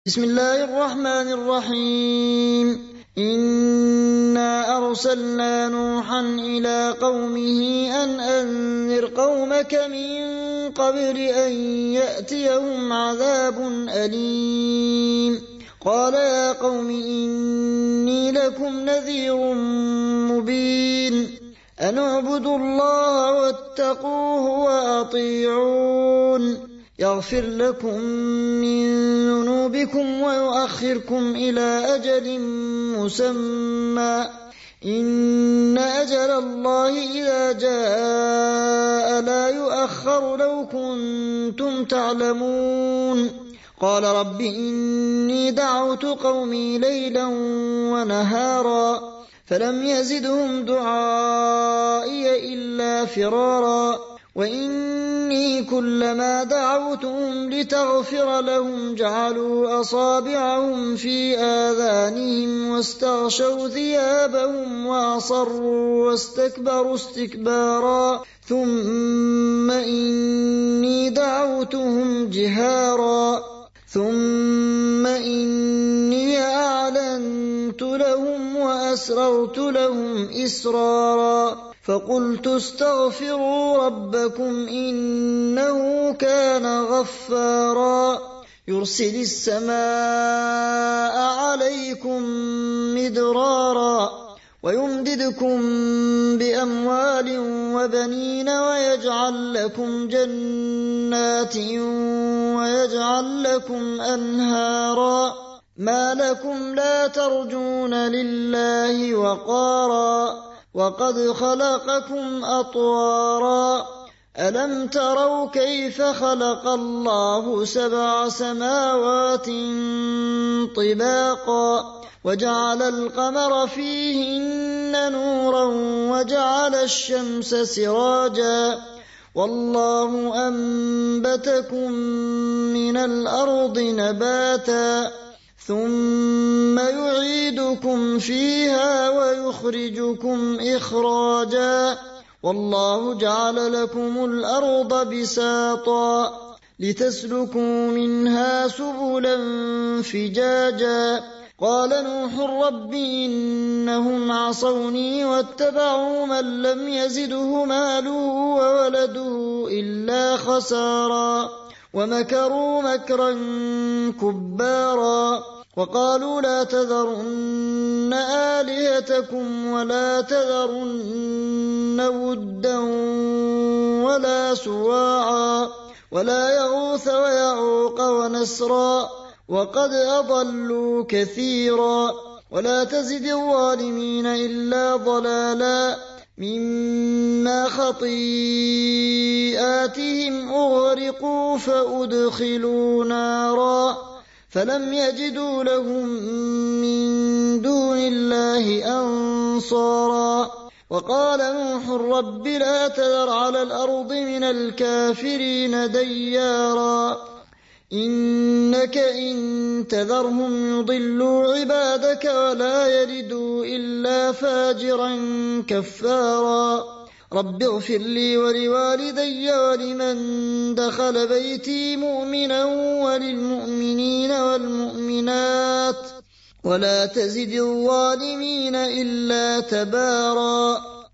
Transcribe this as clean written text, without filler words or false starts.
بسم الله الرحمن الرحيم. إنا أرسلنا نوحا إلى قومه أن أنذر قومك من قبل أن يأتيهم عذاب أليم. قال يا قوم إني لكم نذير مبين. أن اعبدوا الله واتقوه وأطيعون يغفر لكم من ذنوبكم ويؤخركم إلى أجل مسمى إن أجل الله إذا جاء لا يؤخر لو كنتم تعلمون. قال رب إني دعوت قومي ليلا ونهارا فلم يزدهم دعائي إلا فرارا وإني كلما دعوتهم لتغفر لهم جعلوا أصابعهم في آذانهم واستغشوا ثيابهم وأصروا واستكبروا استكبارا ثم إني دعوتهم جهارا ثم إني أعلنت لهم وأسررت لهم إسرارا فقلت استغفروا ربكم إنه كان غفارا يرسل السماء عليكم مدرارا ويمددكم بأموال وبنين ويجعل لكم جنات ويجعل لكم أنهارا ما لكم لا ترجون لله وقارا وقد خلقكم أطوارا ألم تروا كيف خلق الله 7 سماوات طباقا وجعل القمر فيهن نورا وجعل الشمس سراجا والله أنبتكم من الأرض نباتا ثم يعيدكم فيها ويخرجكم إخراجا والله جعل لكم الأرض بساطا لتسلكوا منها سبلا فجاجا قال نوح رب إنهم عصوني واتبعوا من لم يزده ماله وولده إلا خسارا ومكروا مكرا كبارا وقالوا لا تذرن آلهتكم ولا تذرن ودا ولا سواعا ولا يغوث ويعوق ونسرا وقد أضلوا كثيرا ولا تزد الظالمين إلا ضلالا مما خطيئاتهم أغرقوا فأدخلوا نارا فلم يجدوا لهم من دون الله أنصارا وقال نوح رب لا تذر على الأرض من الكافرين ديارا إنك إن تذرهم يضلوا عبادك ولا يلدوا إلا فاجرا كفارا رب اغفر لي ولوالدي ولمن دخل بيتي مؤمنا وللمؤمنين والمؤمنات ولا تزد الظالمين إلا تبارا